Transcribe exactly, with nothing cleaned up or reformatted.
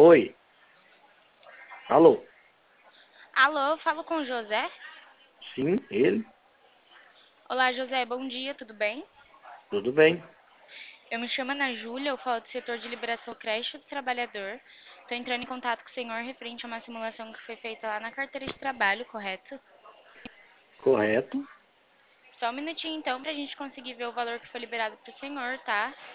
Oi, alô? Alô, falo com o José? Sim, ele? Olá, José, bom dia, tudo bem? Tudo bem? Eu me chamo Ana Júlia, eu falo do setor de liberação crédito do trabalhador. Estou entrando em contato com o senhor referente a uma simulação que foi feita lá na carteira de trabalho, correto? Correto. Só um minutinho então para a gente conseguir ver o valor que foi liberado para o senhor, tá?